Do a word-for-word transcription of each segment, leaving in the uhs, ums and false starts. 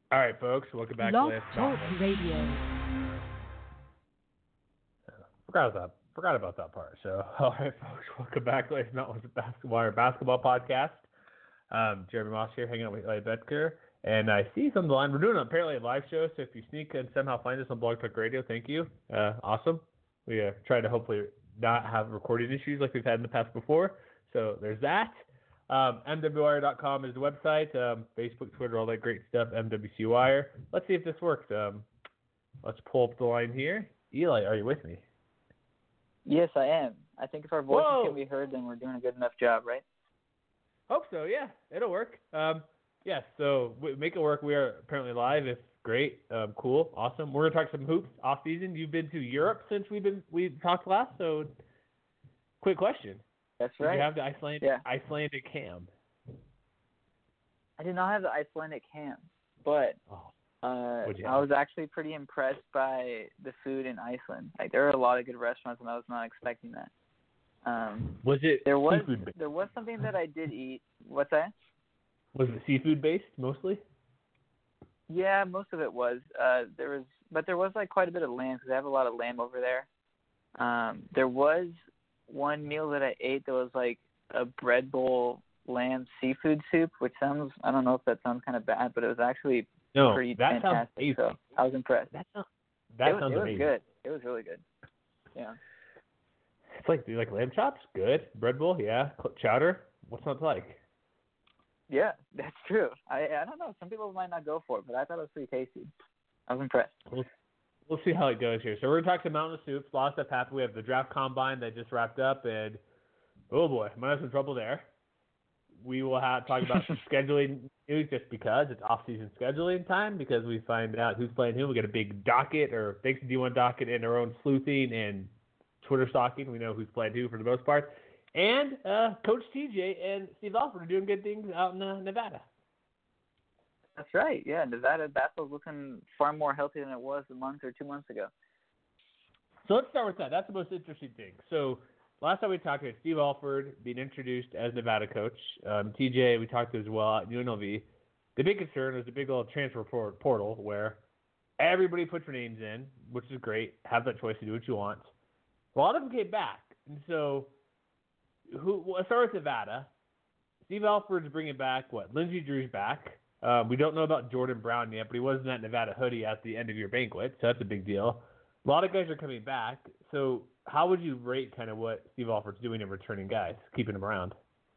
All right, folks, welcome back to Blog Last Talk Topic. Radio. Forgot about that. Forgot about that part. So, all right, folks, welcome back to Last Mountain's Basketball Basketball Podcast. Um, Jeremy Moss here, hanging out with Eli Betker, and I see some of the line. We're doing apparently a live show, so if you sneak and somehow find us on Blog Talk Radio, thank you. Uh, awesome. We uh, try to hopefully not have recording issues like we've had in the past before. So there's that. Um, M W Wire dot com is the website. Um, Facebook, Twitter, all that great stuff. M W C Wire. Let's see if this works. Um, let's pull up the line here. Eli, are you with me? Yes, I am. I think if our voices Whoa. can be heard, then we're doing a good enough job, right? Hope so. Yeah, it'll work. Um, yes. So we make it work. We are apparently live. If great, um, cool, awesome. We're gonna talk some hoops off season. You've been to Europe since we've been we talked last. So, quick question. That's Did right. you have the Icelandic Yeah. Icelandic ham? I did not have the Icelandic ham, but Oh, uh, What'd you I have? was actually pretty impressed by the food in Iceland. Like there are a lot of good restaurants, and I was not expecting that. Um, was it there was seafood based? there was something that I did eat. What's that? Was it seafood based mostly? Yeah, most of it was. Uh, there was, but there was like quite a bit of lamb because I have a lot of lamb over there. Um, there was one meal that I ate that was like a bread bowl lamb seafood soup, which sounds, I don't know if that sounds kind of bad, but it was actually No, pretty that sounds fantastic. amazing. So I was impressed. That sounds that it was, sounds it was amazing. good. It was really good. Yeah. It's like do you like lamb chops, good. Bread bowl, yeah. Cl- Chowder, what's not to like? Yeah, that's true. I I don't know. Some people might not go for it, but I thought it was pretty tasty. I was impressed. We'll, we'll see how it goes here. So we're gonna talk some mountain soups. A lot of stuff happened. We have the draft combine that just wrapped up, and oh boy, might have some trouble there. We will have talk about some scheduling news just because it's off-season scheduling time because we find out who's playing who. We got a big docket or thanks to D one docket and our own sleuthing and Twitter stalking. We know who's playing who for the most part. And uh, Coach T J and Steve Alford are doing good things out in uh, Nevada. That's right. Yeah, Nevada basketball's looking far more healthy than it was a month or two months ago. So let's start with that. That's the most interesting thing. So last time we talked about Steve Alford being introduced as Nevada coach. Um, T J, we talked to as well at U N L V. The big concern was the big old transfer portal where everybody puts their names in, which is great. Have that choice to do what you want. A lot of them came back. And so who? Well, let's start with Nevada. Steve Alford's bringing back, what, Lindsey Drew's back. Um, we don't know about Jordan Brown yet, but he was in that Nevada hoodie at the end of your banquet, so that's a big deal. A lot of guys are coming back. So how would you rate kind of what Steve Alford's doing in returning guys, keeping them around?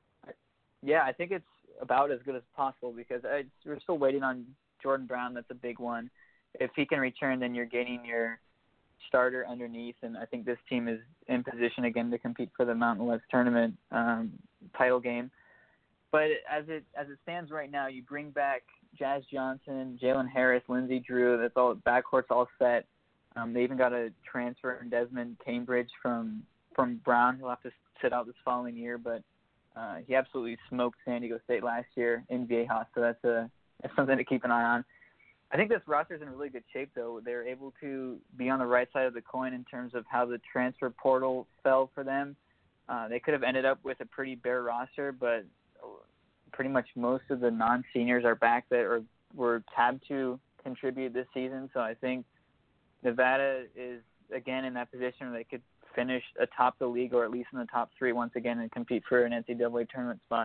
Yeah, I think it's about as good as possible because I, we're still waiting on Jordan Brown. That's a big one. If he can return, then you're getting your starter underneath, and I think this team is in position again to compete for the Mountain West tournament um, title game. But as it as it stands right now, you bring back Jazz Johnson, Jalen Harris, Lindsey Drew. That's all. Backcourt's all set. Um, they even got a transfer in Desmond Cambridge from from Brown. He'll have to sit out this following year, but uh, he absolutely smoked San Diego State last year in Viejas, so that's a that's something to keep an eye on. I think this roster's in really good shape, though. They're able to be on the right side of the coin in terms of how the transfer portal fell for them. Uh, they could have ended up with a pretty bare roster, but pretty much most of the non-seniors are back that are, were tabbed to contribute this season. So I think Nevada is, again, in that position where they could finish atop the league or at least in the top three once again and compete for an N C double A tournament spot.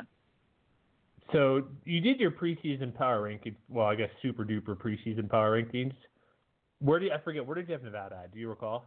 So you did your preseason power rankings. Well, I guess super duper preseason power rankings. Where do you, I forget, where did you have Nevada at? Do you recall?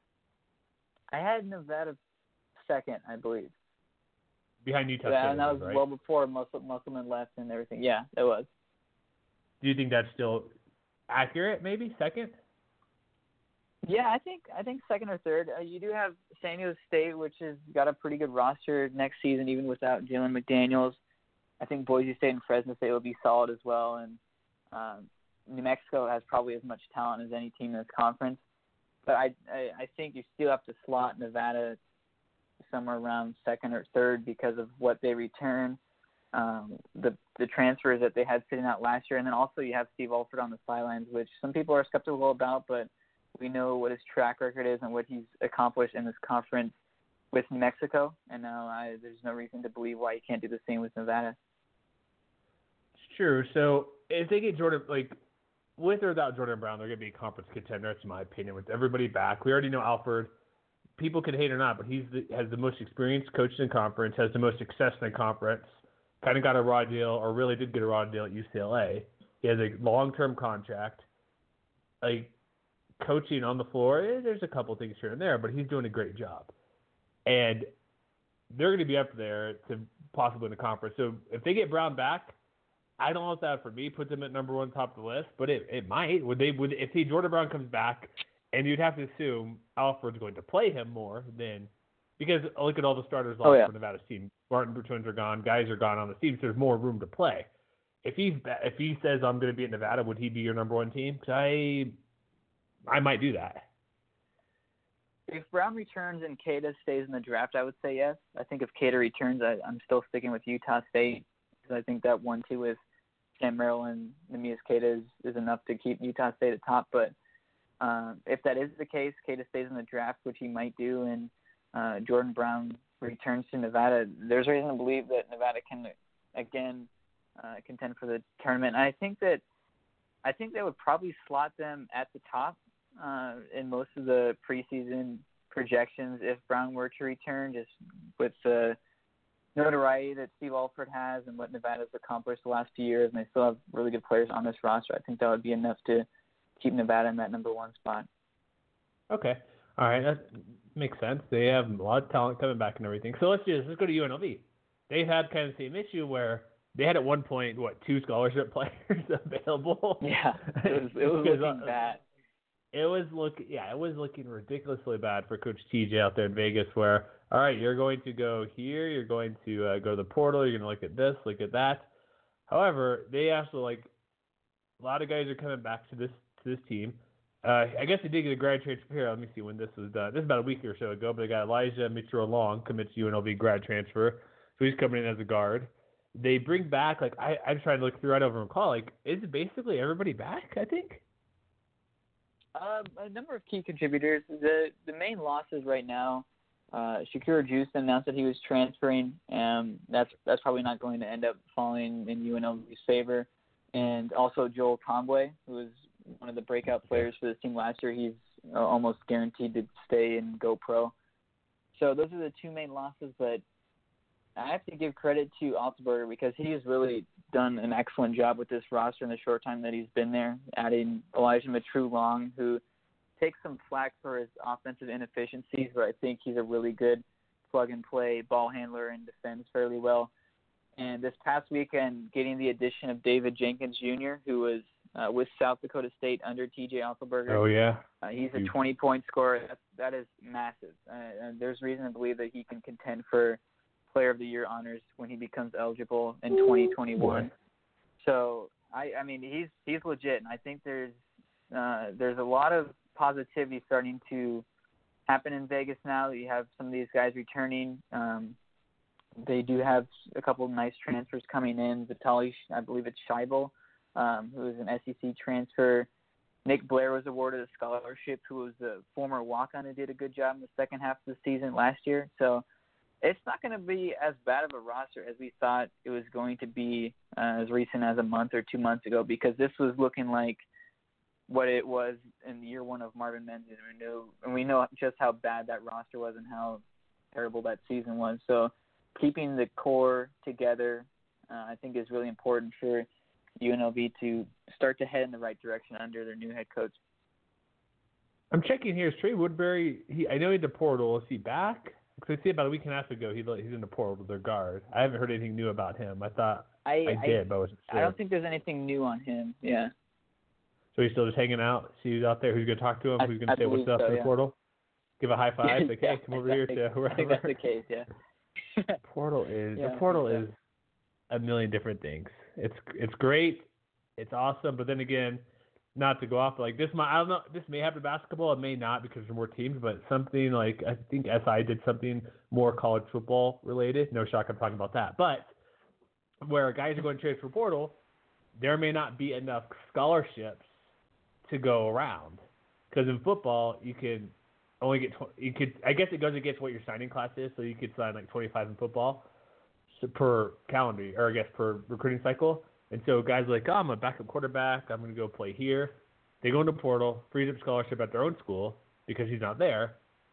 I had Nevada second, I believe. Behind Utah Yeah, State, and that was right? well before Muscle, Musselman left and everything. Yeah, it was. Do you think that's still accurate, maybe? Second? Yeah, I think I think second or third. Uh, you do have San Diego State, which has got a pretty good roster next season, even without Jalen McDaniels. I think Boise State and Fresno State will be solid as well, and um, New Mexico has probably as much talent as any team in this conference. But I, I I think you still have to slot Nevada somewhere around second or third because of what they return, um, the the transfers that they had sitting out last year, and then also you have Steve Alford on the sidelines, which some people are skeptical about, but we know what his track record is and what he's accomplished in this conference with New Mexico, and now I, there's no reason to believe why he can't do the same with Nevada. It's true. So if they get Jordan, like, with or without Jordan Brown, they're going to be a conference contender, that's my opinion, with everybody back. We already know Alford. People can hate or not, but he's the, has the most experience coaching in conference, has the most success in the conference, kind of got a raw deal, or really did get a raw deal at U C L A. He has a long-term contract. Like, coaching on the floor, eh, there's a couple things here and there, but he's doing a great job. And they're going to be up there to possibly win the conference. So if they get Brown back, I don't know if that for me puts them at number one top of the list, but it, it might. Would they? Would if he Jordan Brown comes back, and you'd have to assume Alford's going to play him more than because look at all the starters lost Oh, yeah. for Nevada's team. Martin twins are gone, guys are gone on the team, so there's more room to play. If he's if he says I'm going to be at Nevada, would he be your number one team? 'Cause I I might do that. If Brown returns and Keita stays in the draft, I would say yes. I think if Keita returns, I, I'm still sticking with Utah State because I think that one two with Sam Merrill and Neemias Keita is, is enough to keep Utah State at top. But uh, if that is the case, Keita stays in the draft, which he might do, and uh, Jordan Brown returns to Nevada, there's reason to believe that Nevada can again uh, contend for the tournament. And I think that I think they would probably slot them at the top uh, in most of the preseason projections if Brown were to return, just with the notoriety that Steve Alford has and what Nevada's accomplished the last few years, and they still have really good players on this roster. I think that would be enough to keep Nevada in that number one spot. Okay. All right. That makes sense. They have a lot of talent coming back and everything. So let's just let's go to U N L V. They've had kind of the same issue where they had at one point, what, two scholarship players available? Yeah. It was, it was looking uh, bad. It was look, yeah, it was looking ridiculously bad for Coach T J out there in Vegas. Where, all right, you're going to go here, you're going to uh, go to the portal, you're going to look at this, look at that. However, they also like a lot of guys are coming back to this to this team. Uh, I guess they did get a grad transfer here. Let me see when this was done. This is about a week or so ago. But they got Elijah Mitchell-Long commits to U N L V grad transfer, so he's coming in as a guard. They bring back like I I'm trying to look through. I don't recall. Like, is basically everybody back? I think. Um, a number of key contributors. The the main losses right now, uh, Shakira Juice announced that he was transferring. Um, that's that's probably not going to end up falling in U N L V's favor. And also Joel Tombwe, who was one of the breakout players for this team last year. He's uh, almost guaranteed to stay and go pro. So those are the two main losses. But I have to give credit to Altenberger because he has really done an excellent job with this roster in the short time that he's been there, adding Elijah Mitchell-Long, who takes some flack for his offensive inefficiencies, but I think he's a really good plug-and-play ball handler and defends fairly well. And this past weekend, getting the addition of David Jenkins Junior, who was uh, with South Dakota State under T J Altenberger. Oh, yeah. Uh, he's a twenty-point scorer. That's, that is massive. Uh, and there's reason to believe that he can contend for Player of the Year honors when he becomes eligible in twenty twenty-one. Boy. So I, I mean, he's he's legit, and I think there's uh, there's a lot of positivity starting to happen in Vegas now that you have some of these guys returning. Um, they do have a couple of nice transfers coming in. Vitaly, I believe it's Scheibel, um, who is an S E C transfer. Nick Blair was awarded a scholarship, who was a former walk-on who did a good job in the second half of the season last year. So it's not going to be as bad of a roster as we thought it was going to be uh, as recent as a month or two months ago, because this was looking like what it was in year one of Marvin Menzies. And we knew, and we know just how bad that roster was and how terrible that season was. So keeping the core together, uh, I think, is really important for U N L V to start to head in the right direction under their new head coach. I'm checking here. Is Trey Woodbury, he, I know he's the portal. Is he back? Because I see about a week and a half ago, he, he's in the portal with their guard. I haven't heard anything new about him. I thought I, I did, but I wasn't sure. I don't think there's anything new on him, yeah. So he's still just hanging out, see who's out there, who's going to talk to him, I, who's going to say what's up so, in the yeah. portal, give a high five, like, hey, come over here to wherever. I think that's the case, yeah. portal is, yeah, the portal yeah. is a million different things. It's it's great, it's awesome, but then again, not to go off like this might I don't know this may happen to basketball, it may not because there's more teams, but something like I think S I did something more college football related. No shock I'm talking about that. But where guys are going to transfer portal, there may not be enough scholarships to go around. Because in football you can only get tw- you could I guess it goes against what your signing class is, so you could sign like twenty-five in football so per calendar or I guess per recruiting cycle. And so guys are like, oh, I'm a backup quarterback. I'm going to go play here. They go into portal, frees up scholarship at their own school because he's not there.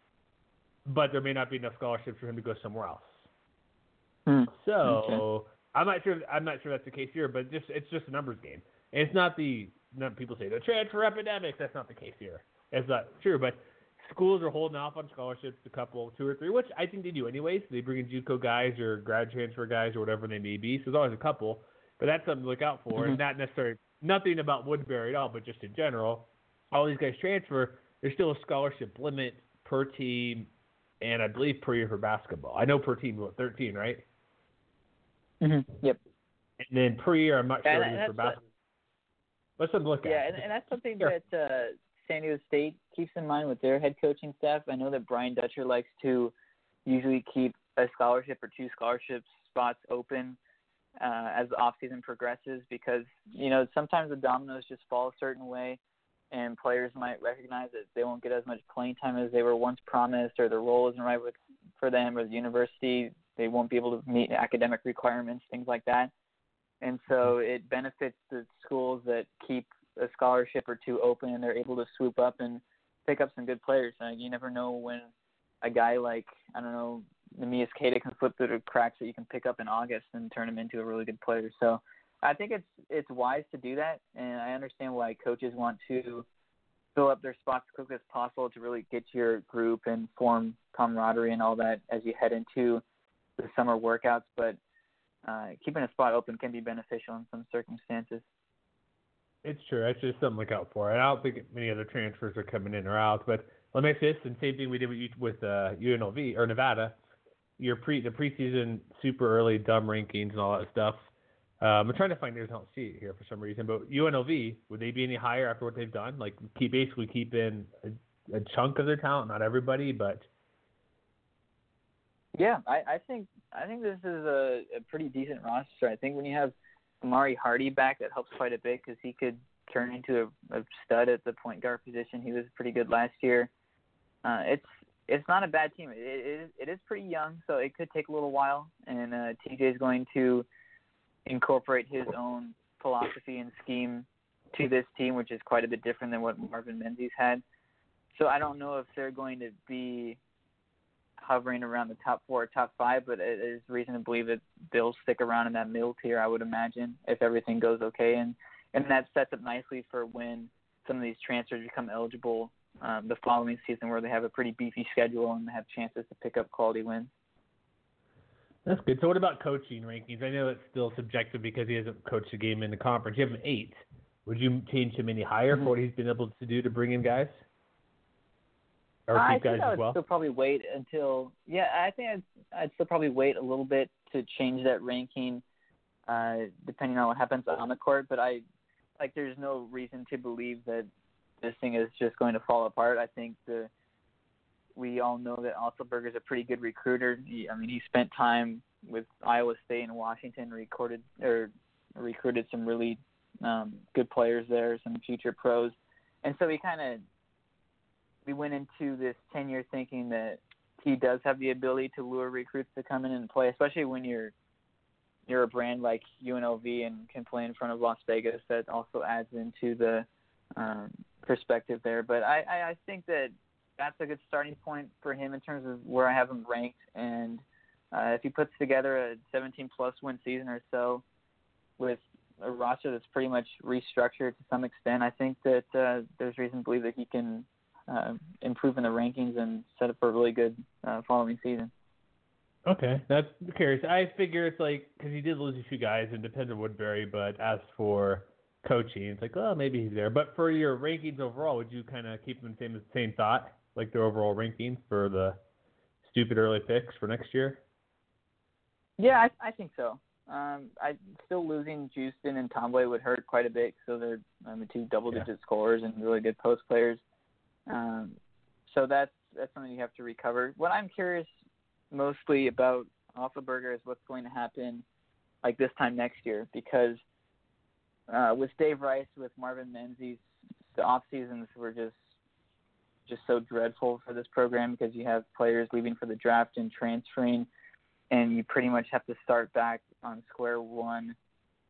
But there may not be enough scholarships for him to go somewhere else. Hmm. So Okay. I'm not sure. I'm not sure that's the case here, but just it's just a numbers game. And it's not the not people say the transfer epidemic. That's not the case here. It's not true, but schools are holding off on scholarships, a couple, two or three, which I think they do anyways. They bring in JUCO guys or grad transfer guys or whatever they may be. So there's always a couple, but that's something to look out for. Mm-hmm. And not necessarily nothing about Woodbury at all, but just in general, all these guys transfer. There's still a scholarship limit per team, and I believe per year for basketball. I know per team, what, thirteen, right? Mm-hmm. Yep. And then per year, I'm not sure And what it is for basketball. Let's have a look at Yeah, it. and, and that's something Sure. that uh, San Diego State keeps in mind with their head coaching staff. I know that Brian Dutcher likes to usually keep a scholarship or two scholarship spots open uh, as the offseason progresses because, you know, sometimes the dominoes just fall a certain way and players might recognize that they won't get as much playing time as they were once promised or the role isn't right with, for them or the university. They won't be able to meet academic requirements, things like that. And so it benefits the schools that keep a scholarship or two open and they're able to swoop up and pick up some good players. Uh, you never know when a guy like, I don't know, Nemias Queta can flip through the cracks that you can pick up in August and turn him into a really good player. So I think it's it's wise to do that, and I understand why coaches want to fill up their spots as quickly as possible to really get your group and form camaraderie and all that as you head into the summer workouts. But uh, keeping a spot open can be beneficial in some circumstances. It's true. That's just something to look out for. And I don't think many other transfers are coming in or out. But let me ask this, and same thing we did with, with uh, U N L V or Nevada. Your pre the preseason super early dumb rankings and all that stuff. Um, I'm trying to find theirs. I don't see it here for some reason. But U N L V, would they be any higher after what they've done? Like keep basically keep in a, a chunk of their talent, not everybody, but. Yeah, I, I think I think this is a, a pretty decent roster. I think when you have Amari Hardy back, that helps quite a bit because he could turn into a, a stud at the point guard position. He was pretty good last year. Uh, it's it's not a bad team. It, it, is, it is pretty young, so it could take a little while. And uh, T J is going to incorporate his own philosophy and scheme to this team, which is quite a bit different than what Marvin Menzies had. So I don't know if they're going to be hovering around the top four or top five, but it is reason to believe that they'll stick around in that middle tier, I would imagine, if everything goes okay. And, and that sets up nicely for when some of these transfers become eligible um, the following season where they have a pretty beefy schedule and have chances to pick up quality wins. That's good. So what about coaching rankings? I know it's still subjective because he hasn't coached a game in the conference. You have an eight. Would you change him any higher Mm-hmm. for what he's been able to do to bring in guys? Or I keep guys think I would as well? still probably wait until – yeah, I think I'd, I'd still probably wait a little bit to change that ranking uh, depending on what happens on the court. But I like there's no reason to believe that this thing is just going to fall apart. I think the we all know that Otzelberger is a pretty good recruiter. He, I mean, he spent time with Iowa State and Washington, recorded or recruited some really um, good players there, some future pros. And so he kind of – we went into this tenure thinking that he does have the ability to lure recruits to come in and play, especially when you're you're a brand like U N L V and can play in front of Las Vegas. That also adds into the um, perspective there. But I, I, I think that that's a good starting point for him in terms of where I have him ranked. And uh, if he puts together a seventeen-plus win season or so with a roster that's pretty much restructured to some extent, I think that uh, there's reason to believe that he can uh, improve in the rankings and set up for a really good uh, following season. Okay, that's curious. I figure it's like because he did lose a few guys and depends on Woodbury, but as for coaching, it's like, oh, maybe he's there. But for your rankings overall, would you kind of keep them the same, same thought, like their overall rankings for the stupid early picks for next year? Yeah, I, I think so. Um, I still losing Houston and Tomboy would hurt quite a bit, so they're um, two double-digit yeah. scorers and really good post players. Um, so that's that's something you have to recover. What I'm curious mostly about Otzelberger is what's going to happen like this time next year, because uh, with Dave Rice, with Marvin Menzies, the off seasons were just just so dreadful for this program because you have players leaving for the draft and transferring, and you pretty much have to start back on square one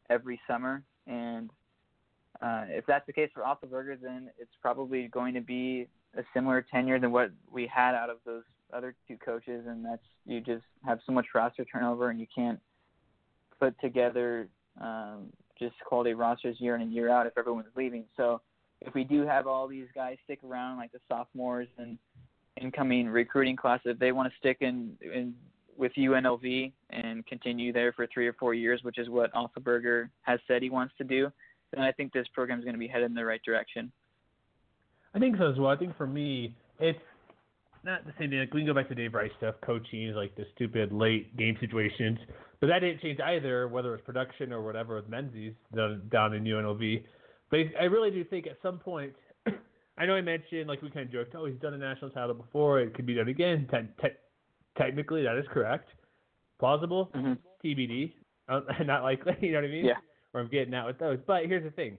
every summer. And uh, if that's the case for Otzelberger, then it's probably going to be a similar tenure than what we had out of those other two coaches, and that's you just have so much roster turnover and you can't put together um, just quality rosters year in and year out if everyone's leaving. So if we do have all these guys stick around, like the sophomores and incoming recruiting class, if they want to stick in, in with U N L V and continue there for three or four years, which is what Otzelberger has said he wants to do, then I think this program is going to be headed in the right direction. I think so as well. I think for me, it's not the same thing. Like we can go back to Dave Rice stuff, coaching, like the stupid late game situations, but that didn't change either, whether it was production or whatever with Menzies down, down in U N L V. But I really do think at some point, I know I mentioned, like we kind of joked, oh, he's done a national title before, it could be done again. Te- te- technically, that is correct. Plausible, mm-hmm. T B D, uh, not likely, you know what I mean? Yeah. Or I'm getting out with those. But here's the thing.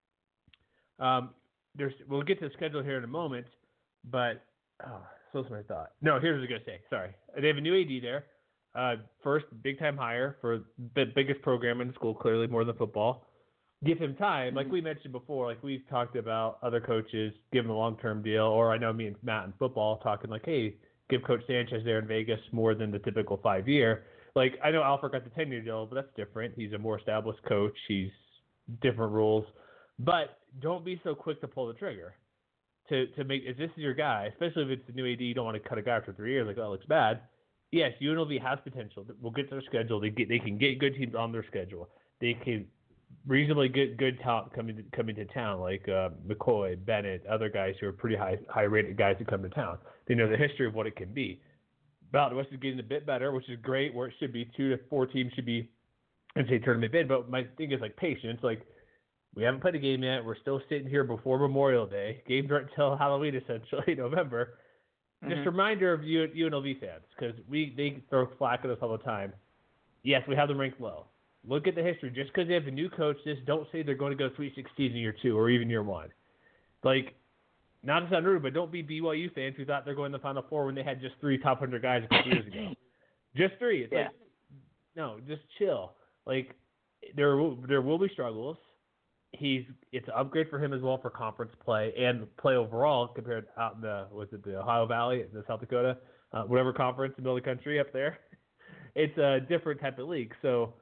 Um, there's we'll get to the schedule here in a moment, but oh, so that's my thought. No, here's what I was gonna say. Sorry, they have a new A D there. Uh, first big time hire for the biggest program in the school, clearly more than football. Give him time, mm-hmm. like we mentioned before. Like we've talked about other coaches, give him a long term deal, or I know me and Matt in football talking like, hey, give Coach Sanchez there in Vegas more than the typical five year. Like I know Alfred got the ten year deal, but that's different. He's a more established coach. He's different rules. But don't be so quick to pull the trigger to, to make, if this is your guy, especially if it's a new A D, you don't want to cut a guy after three years, like, oh, it looks bad. Yes, U N L V has potential. We'll get to their schedule. They get, they can get good teams on their schedule. They can reasonably get good talent coming to, coming to town, like uh, McCoy, Bennett, other guys who are pretty high high rated guys who come to town. They know the history of what it can be. Mountain West is getting a bit better, which is great, where it should be two to four teams should be in say tournament bid. But my thing is like patience, like. We haven't played a game yet. We're still sitting here before Memorial Day. Games aren't until Halloween, essentially, November. Mm-hmm. Just a reminder of U N L V fans, because we they throw flack at us all the time. Yes, we have them ranked low. Look at the history. Just because they have a new coach, just don't say they're going to go Sweet sixteen in year two or even year one. Like, not to sound rude, but don't be B Y U fans who thought they're going to the Final Four when they had just three top one hundred guys a couple years ago. Just three. It's yeah. like, no, just chill. Like, there there will be struggles. He's it's an upgrade for him as well for conference play and play overall compared out in the was it the Ohio Valley, the South Dakota, uh, whatever conference in the middle of the country up there. It's a different type of league. So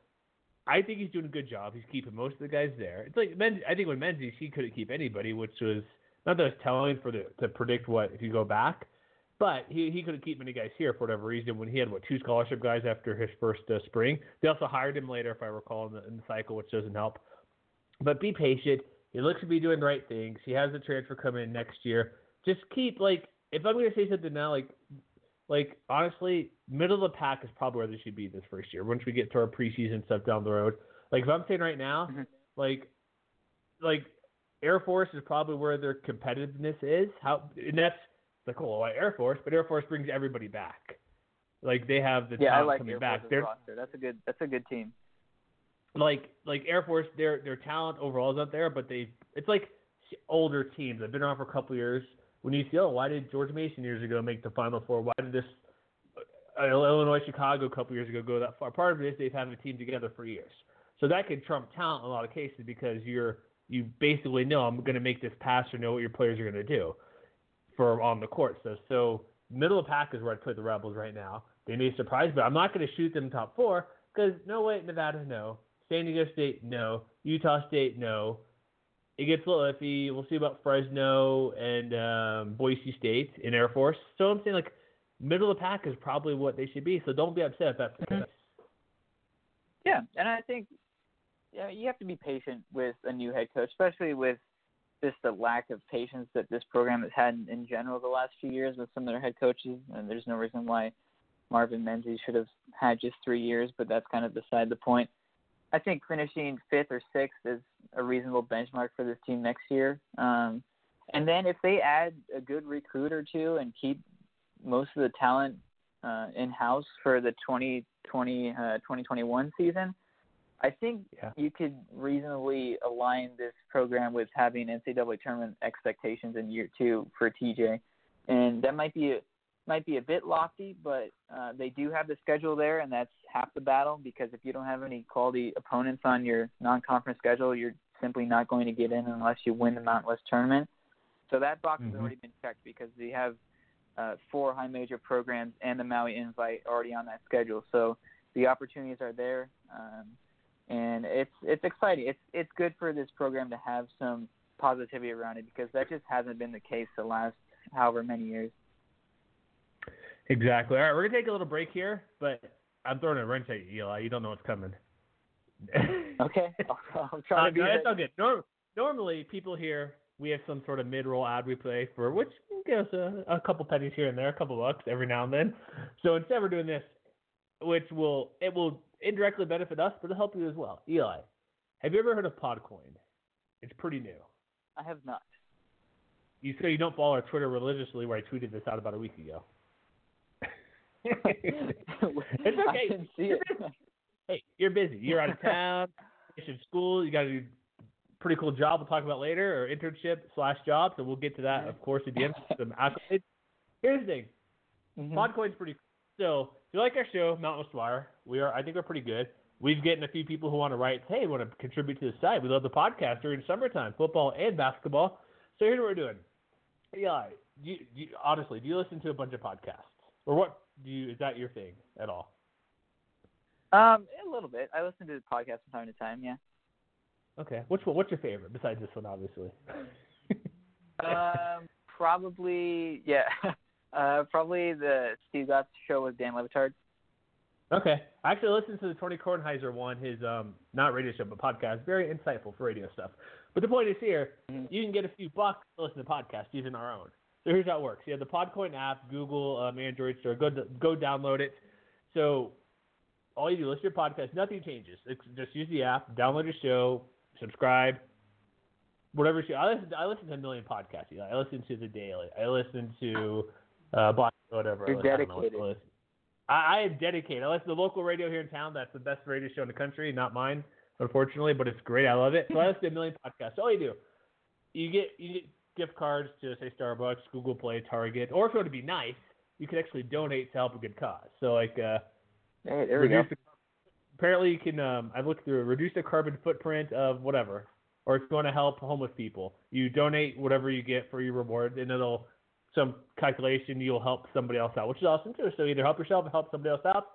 I think he's doing a good job. He's keeping most of the guys there. It's like Men, I think when Menzies he couldn't keep anybody, which was not that it's telling for the to predict what if you go back, but he he couldn't keep many guys here for whatever reason. When he had what two scholarship guys after his first uh, spring, they also hired him later, if I recall, in the, in the cycle, which doesn't help. But be patient. He looks to be doing the right things. He has the transfer coming in next year. Just keep, like, if I'm going to say something now, like, like honestly, middle of the pack is probably where they should be this first year once we get to our preseason stuff down the road. Like, if I'm saying right now, mm-hmm. like, like Air Force is probably where their competitiveness is. How And that's like, oh, well, Air Force, but Air Force brings everybody back. Like, they have the yeah, talent I like coming Air back. Force's roster. That's a good. That's a good team. Like like Air Force, their their talent overall is out there, but they it's like older teams. They've been around for a couple of years. When you see, oh, why did George Mason years ago make the Final Four? Why did this uh, Illinois Chicago a couple of years ago go that far? Part of it is they've had a team together for years, so that could trump talent in a lot of cases because you're you basically know I'm going to make this pass or know what your players are going to do for on the court. So so middle of the pack is where I'd put the Rebels right now. They may surprise, but I'm not going to shoot them top four because no way Nevada no. San Diego State, no. Utah State, no. It gets a little iffy. We'll see about Fresno and um, Boise State in Air Force. So I'm saying, like, middle of the pack is probably what they should be. So don't be upset if that's the case. Yeah, and I think yeah, you have to be patient with a new head coach, especially with just the lack of patience that this program has had in general the last few years with some of their head coaches. And there's no reason why Marvin Menzies should have had just three years, but that's kind of beside the point. I think finishing fifth or sixth is a reasonable benchmark for this team next year. Um, and then if they add a good recruit or two and keep most of the talent uh, in-house for the twenty twenty, uh, twenty twenty-one season, I think yeah. you could reasonably align this program with having N C double A tournament expectations in year two for T J. And that might be a, might be a bit lofty, but uh, they do have the schedule there, and that's half the battle, because if you don't have any quality opponents on your non-conference schedule, you're simply not going to get in unless you win the Mountain West tournament. So that box mm-hmm. has already been checked, because we have uh, four high major programs and the Maui Invite already on that schedule. So the opportunities are there, um, and it's it's exciting. It's it's good for this program to have some positivity around it, because that just hasn't been the case the last however many years. Exactly. All right, we're gonna take a little break here, but I'm throwing a wrench at you, Eli. You don't know what's coming. Okay, I'll, I'll try uh, to be. No, that's all good. Norm- normally, people here, we have some sort of mid-roll ad we play for, which gives us a, a couple pennies here and there, a couple bucks every now and then. So instead, we're doing this, which will it will indirectly benefit us, but it'll help you as well. Eli, have you ever heard of Podcoin? It's pretty new. I have not. You say you don't follow our Twitter religiously, where I tweeted this out about a week ago. It's okay. I didn't see it. Hey, you're busy. You're out of town. You're in school. You got to do a pretty cool job we'll talk about later, or internship slash job. So we'll get to that, of course, at the end. Some accolades. Here's the thing. Mm-hmm. Podcoin's pretty cool. So if you like our show, Mountain West Wire, we are. I think we're pretty good. We've getting a few people who want to write, hey, want to contribute to the site. We love the podcast during summertime, football and basketball. So here's what we're doing. Eli, do you, do you, honestly, do you listen to a bunch of podcasts? Or what do you, is that your thing at all? Um, a little bit. I listen to the podcast from time to time, yeah. Okay. Which one, what's your favorite, besides this one, obviously? um, probably, yeah. Uh, probably the Steve Gotts show with Dan Le Batard. Okay. I actually listened to the Tony Kornheiser one, his, um, not radio show, but podcast. Very insightful for radio stuff. But the point is here, mm-hmm. you can get a few bucks to listen to podcasts using our own. So here's how it works. You have the Podcoin app, Google, um, Android store. Go go download it. So all you do, listen to your podcast. Nothing changes. It's just use the app, download your show, subscribe, whatever show. I listen, I listen to a million podcasts. I listen to The Daily. I listen to uh, Black, whatever. You're I dedicated. I, I, I am dedicated. I listen to the local radio here in town. That's the best radio show in the country. Not mine, unfortunately, but it's great. I love it. So I listen to a million podcasts. So all you do, you get you get gift cards to, say, Starbucks, Google Play, Target, or if you want to be nice, you can actually donate to help a good cause. So, like, uh, hey, there we go. The, apparently you can, um, I've looked through, reduce the carbon footprint of whatever, or if you want to help homeless people, you donate whatever you get for your reward, and it'll, some calculation, you'll help somebody else out, which is awesome, too. So either help yourself or help somebody else out.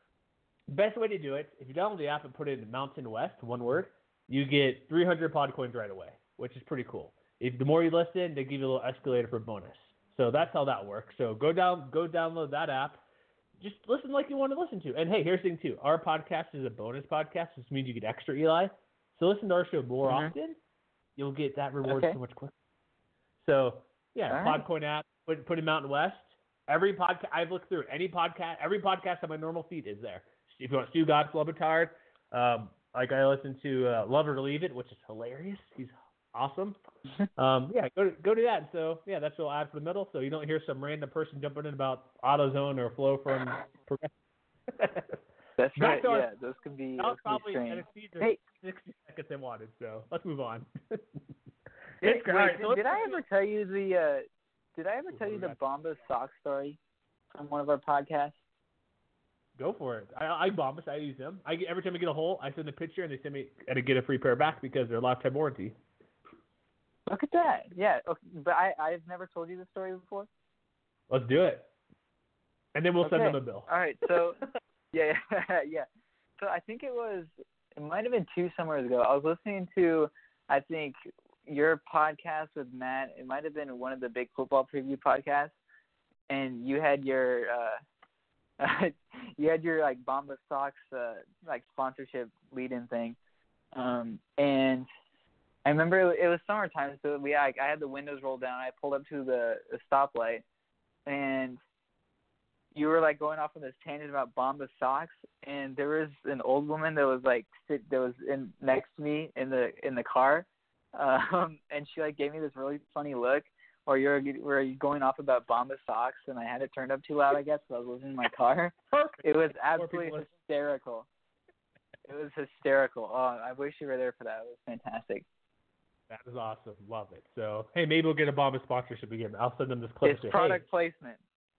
Best way to do it, if you download the app and put it in Mountain West, one word, you get three hundred Podcoins right away, which is pretty cool. If the more you listen, they give you a little escalator for bonus. So that's how that works. So go down, go download that app. Just listen like you want to listen to. And hey, here's the thing too. Our podcast is a bonus podcast, which means you get extra, Eli. So listen to our show more mm-hmm. often. You'll get that reward okay. so much quicker. So yeah, All Podcoin right. app. Put put in Mountain West. Every podcast I've looked through, any podcast, every podcast on my normal feed is there. If you want Stu Gotts, Le Batard, um, like I listen to uh, Love It or Leave It, which is hilarious. He's awesome. Um, yeah, go to, go to that. So, yeah, that's what I'll add for the middle, so you don't hear some random person jumping in about AutoZone or Flow from Progressive. That's right, our, yeah, those can be, those can be strange. Hey. sixty seconds they wanted, so let's move on. Did, wait, right, so did I ever tell you the, uh, did I ever tell you the Bombas sock story from one of our podcasts? Go for it. I, I Bombas, I use them. I get, every time I get a hole, I send a picture, and they send me, and I get a free pair back because they're lifetime warranty. Look at that. Yeah, okay. But I, I've never told you this story before. Let's do it. And then we'll okay. send them a bill. All right. So, yeah, yeah. So I think it was, it might have been two summers ago. I was listening to, I think, your podcast with Matt. It might have been one of the big football preview podcasts. And you had your, uh, you had your, like, Bombas Socks, uh, like, sponsorship lead-in thing. Um, and I remember it was summertime, so we I, I had the windows rolled down. I pulled up to the, the stoplight, and you were like going off on this tangent about Bombas socks. And there was an old woman that was like sit that was in next to me in the in the car, um, and she like gave me this really funny look. Or you're where you going off about Bombas socks, and I had it turned up too loud, I guess, because I was listening in my car. Perfect. It was absolutely hysterical. It was hysterical. Oh, I wish you were there for that. It was fantastic. That is awesome. Love it. So, hey, maybe we'll get a Bombas sponsorship again. I'll send them this clip. It's say, product hey. placement.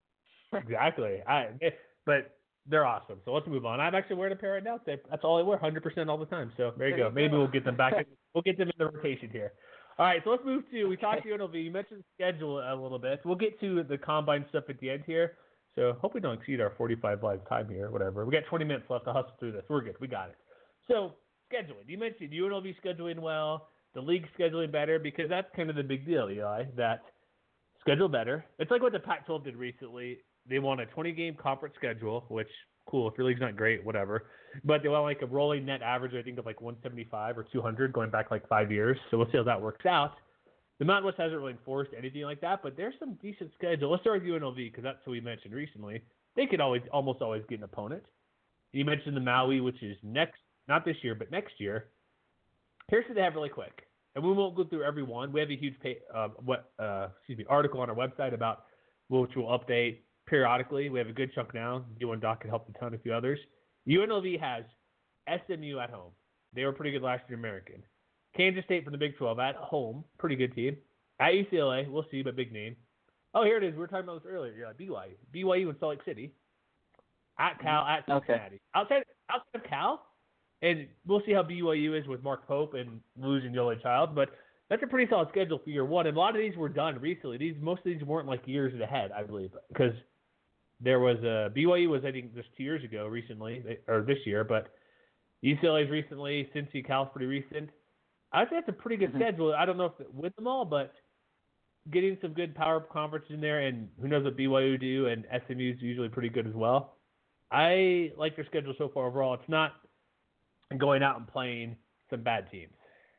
exactly. I, but they're awesome. So let's move on. I'm actually wearing a pair right now. That's all I wear, one hundred percent all the time. So there you there go. You Maybe go. we'll get them back. In, we'll get them in the rotation here. All right, so let's move to, we talked to U N L V. You mentioned the schedule a little bit. We'll get to the combine stuff at the end here. So hope we don't exceed our forty-five live time here, whatever. We got twenty minutes left to hustle through this. We're good. We got it. So scheduling. You mentioned U N L V scheduling well, the league scheduling better, because that's kind of the big deal, Eli, that schedule better. It's like what the Pac twelve did recently. They want a twenty-game conference schedule, which, cool. If your league's not great, whatever. But they want like a rolling net average, I think, of like one seventy-five or two hundred going back like five years. So we'll see how that works out. The Mountain West hasn't really enforced anything like that, but there's some decent schedule. Let's start with U N L V because that's what we mentioned recently. They could always, almost always get an opponent. You mentioned the Maui, which is next, not this year, but next year. Here's what they have really quick, and we won't go through every one. We have a huge pay, uh, what, uh, excuse me, article on our website about which we'll update periodically. We have a good chunk now. D one Doc can help a ton, a few others. U N L V has S M U at home. They were pretty good last year, American. Kansas State from the Big twelve at home, pretty good team. At U C L A, we'll see, but big name. Oh, here it is. We were talking about this earlier. Yeah, B Y U. B Y U in Salt Lake City. At Cal, at Cincinnati. Okay. Outside, outside of Cal, and we'll see how B Y U is with Mark Pope and losing Yoeli Child, but that's a pretty solid schedule for year one. And a lot of these were done recently. These Most of these weren't like years ahead, I believe, because there was a B Y U was, I think, just two years ago recently, or this year, but U C L A's recently, Cincy, Cal's pretty recent. I think that's a pretty good mm-hmm. schedule. I don't know if it with them all, but getting some good power conferences in there, and who knows what B Y U do, and S M U is usually pretty good as well. I like their schedule so far overall. It's not going out and playing some bad teams.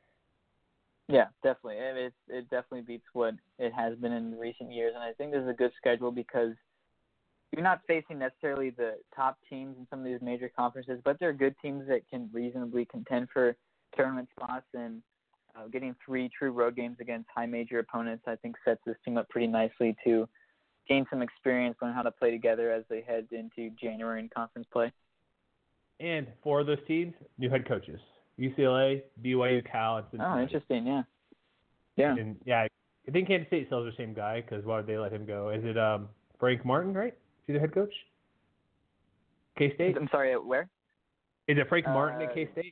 Yeah, definitely. It it definitely beats what it has been in recent years, and I think this is a good schedule because you're not facing necessarily the top teams in some of these major conferences, but they're good teams that can reasonably contend for tournament spots, and uh, getting three true road games against high major opponents, I think, sets this team up pretty nicely to gain some experience, learn how to play together as they head into January in conference play. And four of those teams, new head coaches: U C L A, B Y U, Cal, and Cincinnati. Oh, interesting. Yeah. Yeah. And yeah, I think Kansas State still has the same guy because why would they let him go? Is it um, Frank Martin, right? Is he the head coach? K-State? I'm sorry, where? Is it Frank Martin uh, at K-State?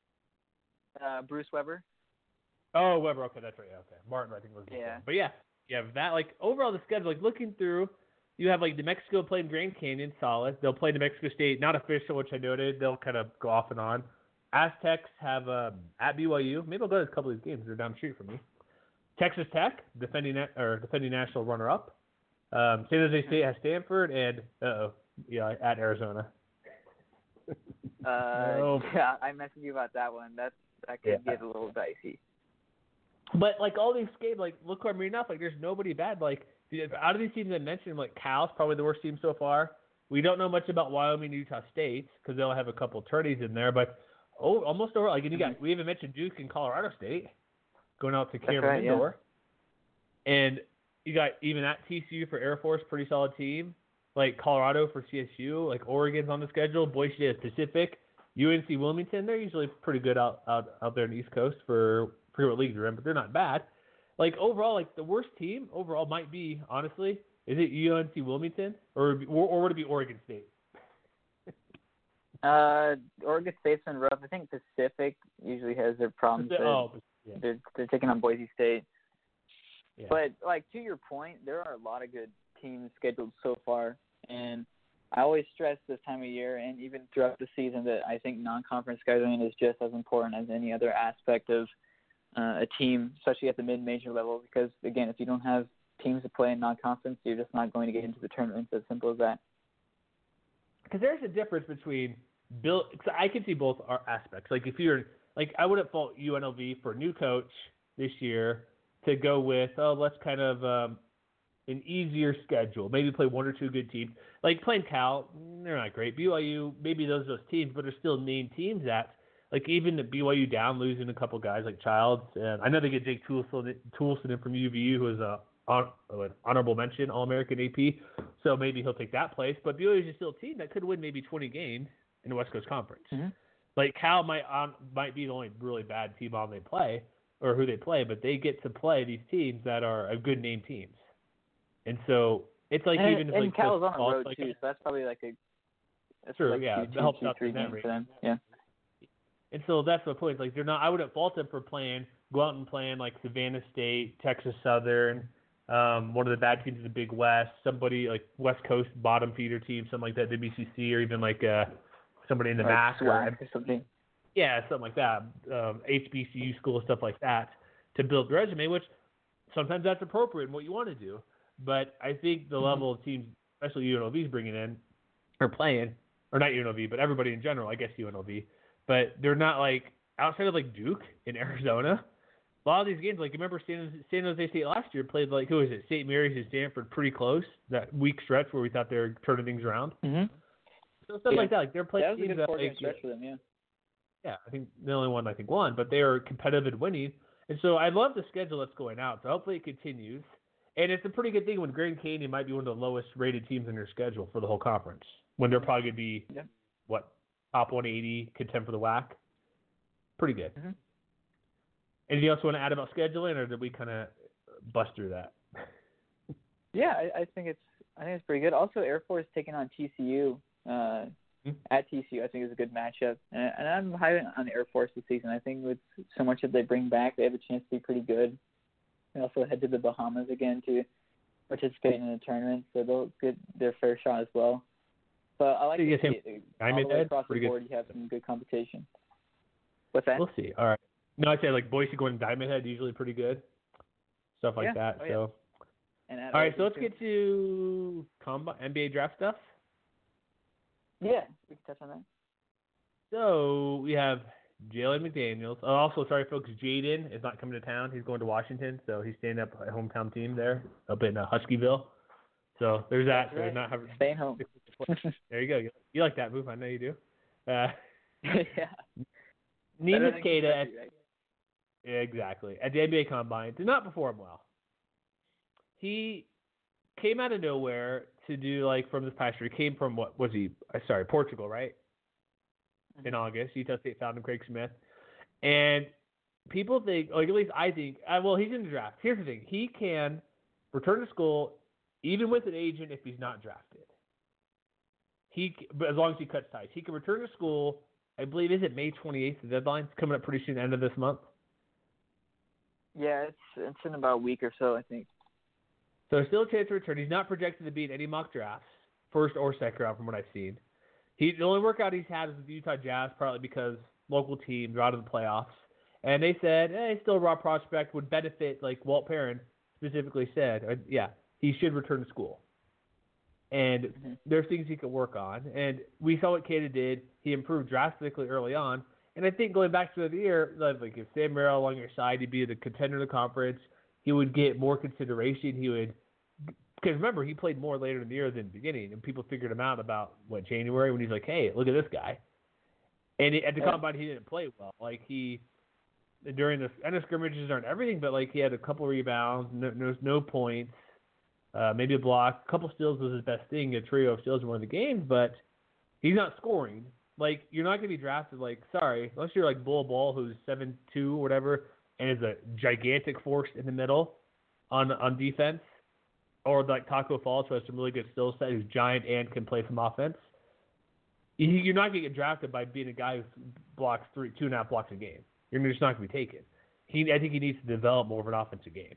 Uh, Bruce Weber. Oh, Weber. Okay, that's right. Yeah, okay, Martin, I think was. The yeah. Same. But yeah, yeah. That like overall the schedule, like looking through, you have like New Mexico playing Grand Canyon, solid. They'll play New Mexico State, not official, which I noted. They'll kind of go off and on. Aztecs have um, at B Y U. Maybe I'll go to a couple of these games. They're down the street from me. Texas Tech, defending or defending national runner-up. Um, San Jose State has Stanford, and uh oh, yeah, at Arizona. uh, oh. Yeah, I messaged you about that one. That's that could yeah. get a little dicey. But like all these games, like look hard enough, like there's nobody bad. Like out of these teams I mentioned, like Cal's probably the worst team so far. We don't know much about Wyoming and Utah State because they'll have a couple of tourneys in there, but oh, almost over. Like and you got, we haven't mentioned Duke and Colorado State going out to Cameron right, Indoor, yeah. And you got even at T C U for Air Force, pretty solid team. Like Colorado for C S U, like Oregon's on the schedule. Boise State Pacific, U N C Wilmington. They're usually pretty good out out, out there in the East Coast for forget what league they're in, but they're not bad. Like overall, like the worst team overall might be honestly, is it U N C Wilmington or or, or would it be Oregon State? uh, Oregon State's been rough. I think Pacific usually has their problems. Pacific, oh, yeah. They're they're taking on Boise State. Yeah. But like to your point, there are a lot of good teams scheduled so far, and I always stress this time of year and even throughout the season that I think non-conference scheduling is just as important as any other aspect of uh, a team, especially at the mid-major level. Because again, if you don't have teams to play in non-conference, you're just not going to get into the tournament. It's as simple as that. Because there's a difference between build. I can see both aspects. Like if you're like, I wouldn't fault U N L V for a new coach this year to go with, oh, let's kind of um, an easier schedule. Maybe play one or two good teams. Like playing Cal, they're not great. B Y U, maybe those are those teams, but they're still named teams that, like even the B Y U down, losing a couple guys like Childs. And I know they get Jake Toulson, Toulson in from U V U, who is a on, an honorable mention All-American A P. So maybe he'll take that place. But B Y U is still a team that could win maybe twenty games in the West Coast Conference. Mm-hmm. Like Cal might on, might be the only really bad team on they play, or who they play, but they get to play these teams that are a good name teams. And so It's like and, even if and like Cal's on the close road like too, so that's probably like a that's true, like yeah, two, it two, helps two, out three the net games rate. for them. Yeah. And so that's the point. Like they're not. I wouldn't fault them for playing. Go out and playing like Savannah State, Texas Southern, um, one of the bad teams in the Big West. Somebody like West Coast bottom feeder team, something like that, W C C, or even like uh, somebody in the Like M A C SWAC or or something. yeah, something like that. Um, H B C U school stuff like that to build the resume, which sometimes that's appropriate in what you want to do. But I think the Mm-hmm. level of teams, especially U N L V is bringing in or playing, or not U N L V, but everybody in general, I guess U N L V. But they're not like outside of like Duke in Arizona. A lot of these games, like you remember San, San Jose State last year played like who was it? Saint Mary's and Stanford pretty close. That week stretch where we thought they were turning things around. Mm-hmm. So stuff Yeah. like that. Like they're playing That was a teams good that four-game like stretch for them. Yeah. yeah, I think the only one I think won, but they are competitive and winning. And so I love the schedule that's going out. So hopefully it continues. And it's a pretty good thing when Grand Canyon might be one of the lowest rated teams in their schedule for the whole conference. When they're probably going to be, Yep. what, top one eighty, contend for the W A C. Pretty good. Mm-hmm. Anything else you want to add about scheduling, or did we kind of bust through that? Yeah, I, I think it's I think it's pretty good. Also, Air Force taking on T C U uh, mm-hmm. at T C U, I think is a good matchup. And, and I'm high on Air Force this season. I think with so much that they bring back, they have a chance to be pretty good. They also head to the Bahamas again to participate in the tournament, so they'll get their fair shot as well. But I like So to you see get it. him All the way Head? across the Pretty board, good. you have some good competition. What's that? We'll see. All right. No, I say like Boise going Diamond Head usually pretty good. Stuff like Yeah. that. Oh, yeah. So. And All right, so let's too. get to combine N B A draft stuff. Yeah, we can touch on that. So we have Jalen McDaniels. Oh, also, sorry, folks, Jaden is not coming to town. He's going to Washington, so he's staying up at hometown team there, up in uh, Huskyville. So there's that. That's So right. not having Staying home. there you go. You, you like that move? I know you do. Uh, yeah. Neemias Queta, at, right? yeah, exactly, at the N B A Combine, did not perform well. He came out of nowhere to do like from this past year. He came from what was he? Uh, sorry, Portugal, right? Mm-hmm. In August, Utah State found him, Craig Smith, and people think, like at least I think, uh, well, he's in the draft. Here's the thing: he can return to school even with an agent if he's not drafted. He, but as long as he cuts ties, he can return to school. I believe is it May twenty-eighth. The deadline? It's coming up pretty soon, end of this month. Yeah, it's it's in about a week or so, I think. So there's still a chance to return. He's not projected to be in any mock drafts, first or second round, from what I've seen. He the only workout he's had is with the Utah Jazz, partly because local teams are out of the playoffs, and they said, "Hey, he's still a raw prospect, would benefit." Like Walt Perrin specifically said, uh, "Yeah, he should return to school." And mm-hmm. there's things he could work on, and we saw what Queta did. He improved drastically early on, and I think going back to the year, like if Sam Merrill along your side, he'd be the contender in the conference. He would get more consideration. He would, because remember, he played more later in the year than the beginning, and people figured him out about, what, January, when he's like, hey, look at this guy. And at the yeah. Combine, he didn't play well. Like, he, during the end of scrimmages aren't everything, but, like, he had a couple rebounds, no, no, no points, uh, maybe a block. A couple steals was his best thing, a trio of steals in one of the games, but he's not scoring. Like, you're not going to be drafted, like, sorry, unless you're like Bull Ball, who's seven two or whatever, and is a gigantic force in the middle on on defense, or like Taco Falls, who has some really good skill set, who's giant and can play some offense. You're not going to get drafted by being a guy who blocks three, two and a half blocks a game. You're just not going to be taken. He, I think he needs to develop more of an offensive game.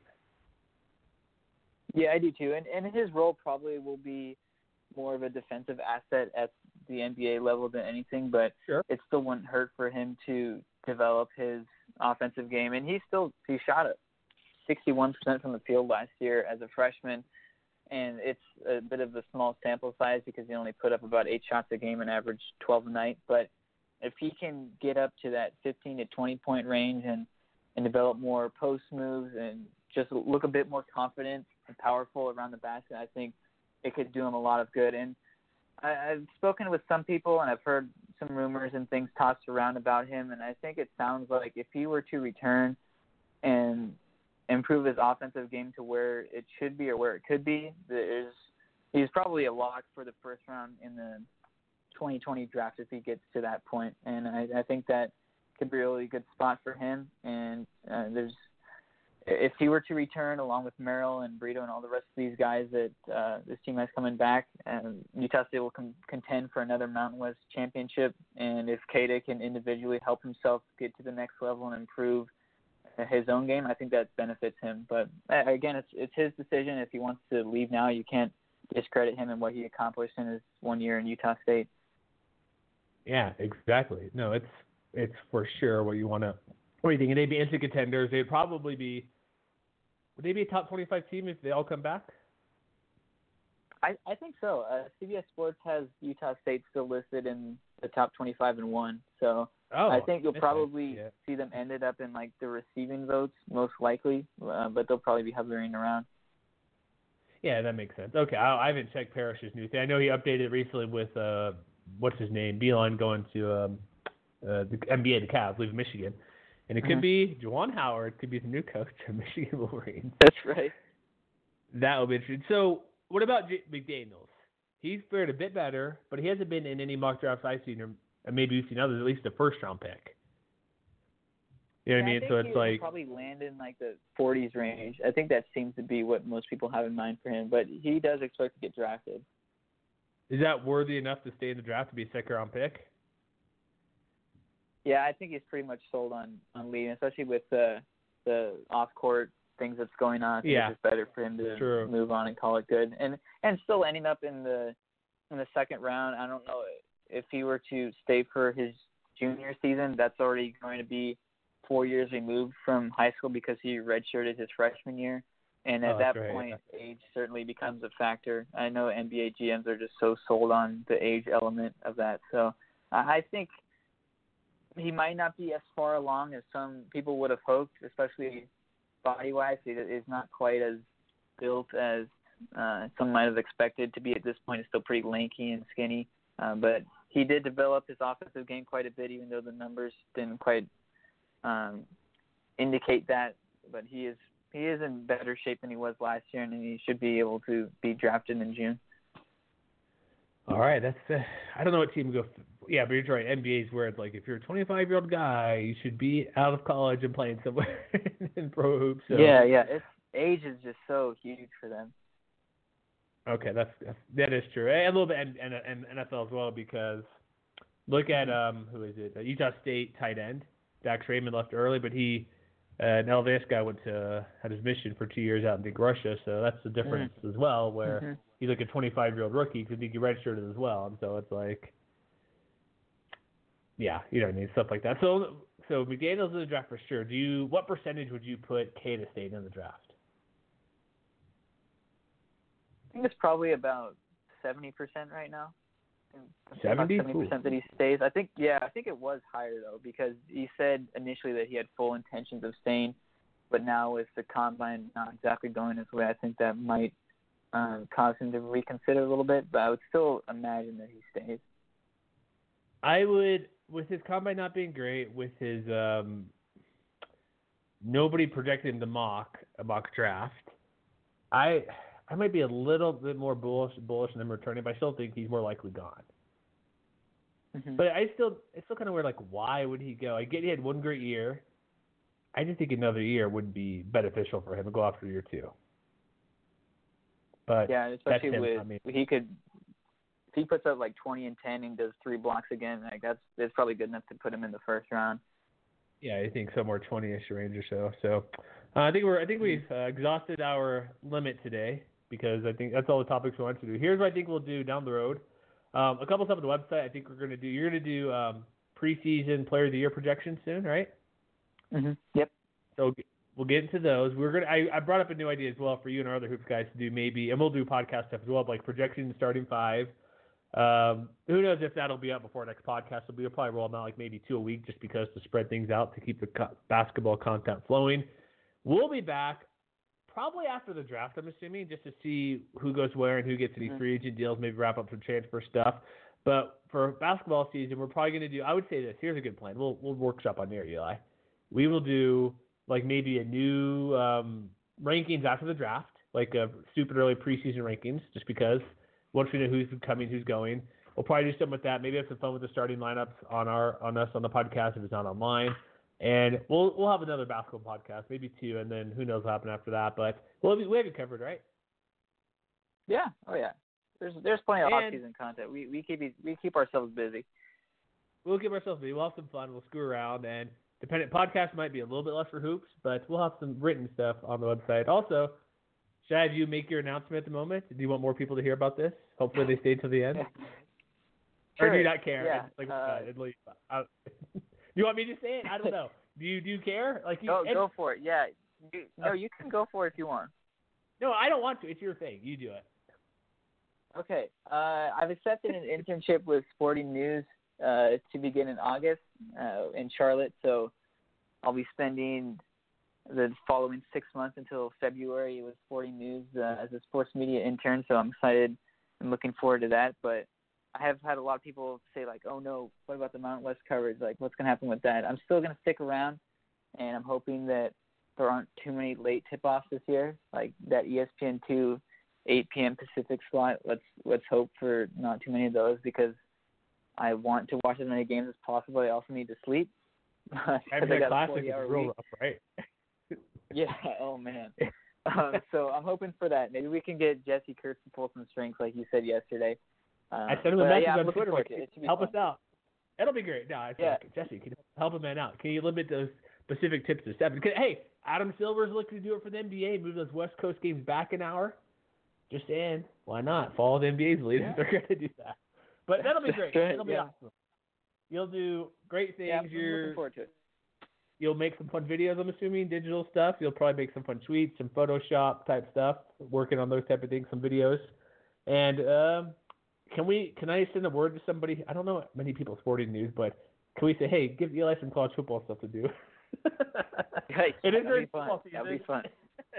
Yeah, I do too, and and his role probably will be more of a defensive asset at the N B A level than anything, but sure. it still wouldn't hurt for him to develop his offensive game. And he still he shot at sixty-one percent from the field last year as a freshman, and it's a bit of a small sample size because he only put up about eight shots a game and averaged twelve a night. But if he can get up to that fifteen to twenty point range and, and develop more post moves and just look a bit more confident and powerful around the basket, I think it could do him a lot of good. And I, I've spoken with some people, and I've heard some rumors and things tossed around about him, and I think it sounds like if he were to return and improve his offensive game to where it should be or where it could be, there's, he's probably a lock for the first round in the twenty twenty draft if he gets to that point. And I, I think that could be a really good spot for him. And uh, there's if he were to return along with Merrill and Brito and all the rest of these guys that uh, this team has coming back, and Utah State will com- contend for another Mountain West championship. And if Keita can individually help himself get to the next level and improve his own game, I think that benefits him. But uh, again, it's it's his decision. If he wants to leave now, you can't discredit him and what he accomplished in his one year in Utah State. Yeah, exactly. No, it's it's for sure what you want to. What do you think? They'd be instant contenders. They'd probably be. Would they be a top twenty-five team if they all come back? I, I think so. Uh, C B S Sports has Utah State still listed in the top twenty-five and one. So oh, I think you'll probably yeah. see them ended up in like the receiving votes most likely, uh, but they'll probably be hovering around. Yeah, that makes sense. Okay, I, I haven't checked Parrish's new thing. I know he updated recently with uh, what's his name, Beeline going to um, uh, the N B A, the Cavs, leaving Michigan. And it could mm-hmm. be Juwan Howard, could be the new coach of Michigan Wolverines. That's right. That will be interesting. So, what about J- McDaniels? He's fared a bit better, but he hasn't been in any mock drafts I've seen, or maybe you've seen others, at least a first round pick. You know yeah, what I mean? I think so it's he like probably land in like the forties range. I think that seems to be what most people have in mind for him, but he does expect to get drafted. Is that worthy enough to stay in the draft to be a second round pick? Yeah, I think he's pretty much sold on, on leading, especially with the the off court things that's going on. I think yeah, it's just better for him to True. move on and call it good. And and still ending up in the in the second round. I don't know if he were to stay for his junior season. That's already going to be four years removed from high school because he redshirted his freshman year. And at oh, that right. point, age certainly becomes a factor. I know N B A G Ms are just so sold on the age element of that. So I think he might not be as far along as some people would have hoped, especially body-wise. He is not quite as built as uh, some might have expected to be at this point. He's still pretty lanky and skinny. Uh, but he did develop his offensive game quite a bit, even though the numbers didn't quite um, indicate that. But he is he is in better shape than he was last year, and he should be able to be drafted in June. All right, that's uh, I don't know what team to go. Yeah, but you're right. N B A is where it's like if you're a twenty-five-year-old guy, you should be out of college and playing somewhere in pro hoops. So. Yeah, yeah. It's, age is just so huge for them. Okay, that's, that's that is true. And a little bit and and and N F L as well because look at um who is it? Utah State tight end Dax Raymond left early, but he uh, an L V S guy went to had his mission for two years out in Big Russia, so that's the difference mm-hmm. as well. Where mm-hmm. he's like a twenty-five-year-old rookie because he redshirted as well, and so it's like. Yeah, you know what I mean, stuff like that. So, so McDaniel's in the draft for sure. Do you? What percentage would you put Keita State in the draft? I think it's probably about seventy percent right now. Seventy. Seventy percent that he stays. I think. Yeah, I think it was higher though because he said initially that he had full intentions of staying, but now with the combine not exactly going his way, I think that might um, cause him to reconsider a little bit. But I would still imagine that he stays. I would. With his combine not being great, with his um, nobody projected him to mock a mock draft, I I might be a little bit more bullish bullish on him returning, but I still think he's more likely gone. Mm-hmm. But I still it's still kind of weird. Like, why would he go? I get he had one great year. I just think another year would be beneficial for him to go after year two. But yeah, especially him, with I mean, he could. If he puts up like twenty and ten and does three blocks again, like that's it's probably good enough to put him in the first round. Yeah, I think somewhere twenty-ish range or so. So uh, I think we're I think we've uh, exhausted our limit today because I think that's all the topics we want to do. Here's what I think we'll do down the road. Um, a couple stuff on the website. I think we're going to do. You're going to do um, preseason Player of the Year projections soon, right? Mm-hmm. Yep. So we'll get into those. We're gonna. I, I brought up a new idea as well for you and our other hoops guys to do maybe, and we'll do podcast stuff as well, like projecting the starting five. Um, who knows if that'll be up before next podcast will be. We'll probably roll them out like maybe two a week just because to spread things out to keep the co- basketball content flowing. We'll be back probably after the draft, I'm assuming, just to see who goes where and who gets any mm-hmm. free agent deals, maybe wrap up some transfer stuff. But for basketball season, we're probably going to do, I would say this, here's a good plan. We'll we'll workshop on there, Eli. We will do like maybe a new um, rankings after the draft, like a stupid early preseason rankings, just because once we know who's coming, who's going, we'll probably do something with that. Maybe have some fun with the starting lineups on our on us on the podcast if it's not online. And we'll we'll have another basketball podcast, maybe two, and then who knows what happen after that. But we'll have, we have you covered, right? Yeah. Oh yeah. There's there's plenty of And off-season content. We we keep we keep ourselves busy. We'll give ourselves busy. We'll have some fun. We'll screw around, and dependent podcast might be a little bit less for hoops, but we'll have some written stuff on the website. Also, should I have you make your announcement at the moment? Do you want more people to hear about this? Hopefully they stay till the end. Sure. Or do you not care? Yeah. Like, uh, uh, leave, uh, you want me to say it? I don't know. Do you do you care? Like, you, go and, go for it. Yeah. You, no, you can go for it if you want. No, I don't want to. It's your thing. You do it. Okay. Uh, I've accepted an internship with Sporting News uh, to begin in August uh, in Charlotte. So I'll be spending the following six months until February with Sporting News uh, as a sports media intern. So I'm excited and looking forward to that. But I have had a lot of people say, like, oh, no, what about the Mountain West coverage? Like, what's going to happen with that? I'm still going to stick around, and I'm hoping that there aren't too many late tip-offs this year, like that E S P N two eight p.m. Pacific slot. Let's let's hope for not too many of those because I want to watch as many games as possible. I also need to sleep. Every I got classic a is forty-hour real week. rough, right? Yeah. Oh man. um, so I'm hoping for that. Maybe we can get Jesse Kurtz to pull some strings, like you said yesterday. Uh, I sent him a but, message yeah, I'm on looking Twitter. forward Like, to it. It should be help fun. us out. That'll be great. No, I said, Yeah. Jesse, can you help a man out? Can you limit those Pacific tips to seven? Because, hey, Adam Silver's looking to do it for the N B A, move those West Coast games back an hour. Just saying, why not? Follow the N B A's lead. Yeah. They're going to do that. But that'll be great. Right, It'll be yeah. awesome. You'll do great things. Yeah, I'm You're, looking forward to it. You'll make some fun videos, I'm assuming, digital stuff. You'll probably make some fun tweets, some Photoshop type stuff, working on those type of things, some videos. And um, can we? Can I send a word to somebody? I don't know many people Sporting News, but can we say, hey, give Eli some college football stuff to do? Right. It is That'd during be fun. football season. That'd be fun.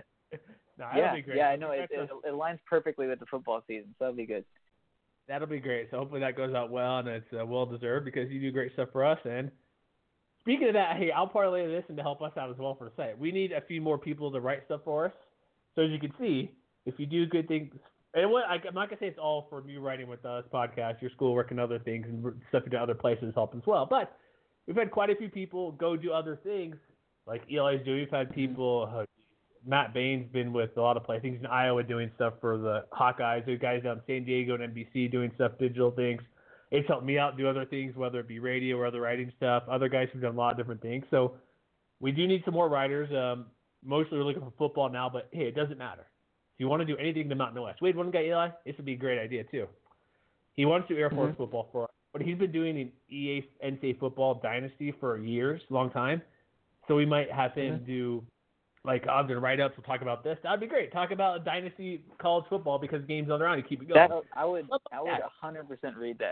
No, yeah, that'll be great. yeah, I know. It, That's it, a- it lines perfectly with the football season, so that'll be good. That'll be great. So hopefully that goes out well, and it's uh, well deserved because you do great stuff for us. And speaking of that, hey, I'll parlay this and to help us out as well for the site. We need a few more people to write stuff for us. So as you can see, if you do good things, and what I, I'm not gonna say it's all from you writing with us, podcast, your schoolwork, and other things, and stuff you do other places help as well. But we've had quite a few people go do other things, like Eli's doing. We've had people. Uh, Matt Bain's been with a lot of places. He's in Iowa doing stuff for the Hawkeyes. There's guys down in San Diego and N B C doing stuff, digital things. It's helped me out do other things, whether it be radio or other writing stuff. Other guys have done a lot of different things. So we do need some more writers. Um, mostly we're looking for football now, but hey, it doesn't matter. If you want to do anything in the Mountain West. Wade, one guy, Eli, this would be a great idea too. He wants to do Air Force Mm-hmm. football for us, but he's been doing an E A N C A A football dynasty for years, long time. So we might have him Mm-hmm. do like odds and write-ups. We'll talk about this. That'd be great. Talk about dynasty college football because games on around. You keep it going. That I would Love I would that. one hundred percent read that.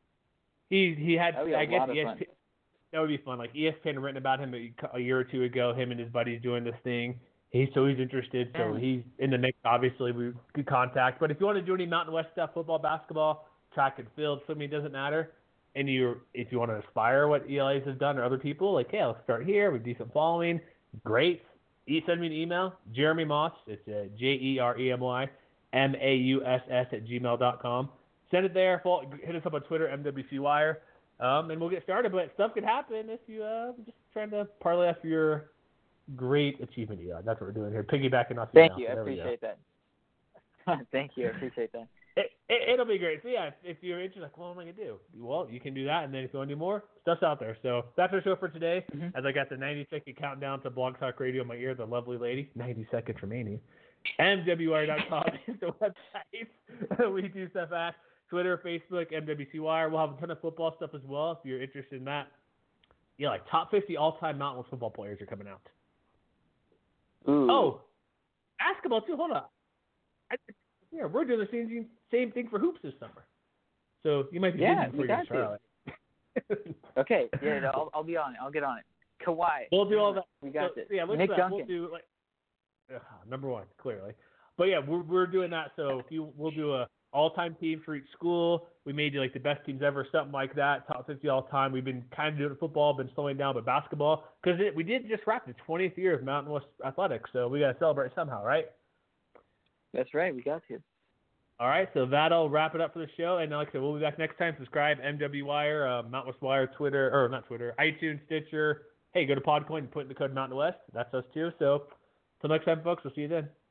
He he had That would be a I guess lot of E S P N, fun. that would be fun. Like E S P N had written about him a, a year or two ago. Him and his buddies doing this thing. He's so he's interested. So Mm. he's in the mix. Obviously, we could contact. But if you want to do any Mountain West stuff, football, basketball, track and field, swimming, doesn't matter. And you if you want to aspire what E L A's has done or other people, like hey, let's start here with decent following. Great. E- send me an email, Jeremy Moss. It's uh, J E R E M Y M A U S S at gmail dot com. Send it there. Follow, hit us up on Twitter, M W C Wire, um, and we'll get started. But stuff could happen if you uh, just trying to parlay off your great achievement, Eli. That's what we're doing here, piggybacking off. Thank now. you. I There we go. appreciate that. Thank you. I appreciate that. It, it, it'll be great. So yeah, if, if you're interested, like, what am I gonna do? Well, you can do that, and then if you want to do more, stuff's out there. So that's our show for today. Mhm. As I got the ninety second countdown to Blog Talk Radio in my ear, the lovely lady, ninety seconds remaining. M W R dot com is the website. We do stuff at Twitter, Facebook, M W C Wire. We'll have a ton of football stuff as well if you're interested in that. Yeah, like top fifty all time Mountain West football players are coming out. Ooh. Oh, basketball too. Hold on. I, yeah, we're doing the same same thing for hoops this summer. So you might be Yeah, busy we before you got Charlotte. Okay. Yeah. No, I'll I'll be on it. I'll get on it. Kawhi. We'll do all that. We got so, this. Yeah, let's Nick do that. Duncan. We'll do like uh, number one clearly, but yeah, we're we're doing that. So if you we'll do a all time team for each school. We may do like the best teams ever, something like that. Top fifty all time. We've been kind of doing football, been slowing down, but basketball because we did just wrap the twentieth year of Mountain West Athletics, so we got to celebrate somehow, right? That's right. We got to. All right, so that'll wrap it up for the show. And like I said, we'll be back next time. Subscribe, M W Wire, uh, Mountain West Wire, Twitter, or not Twitter, iTunes, Stitcher, hey, go to Podcoin and put in the code Mountain West. That's us too. So until next time, folks, we'll see you then.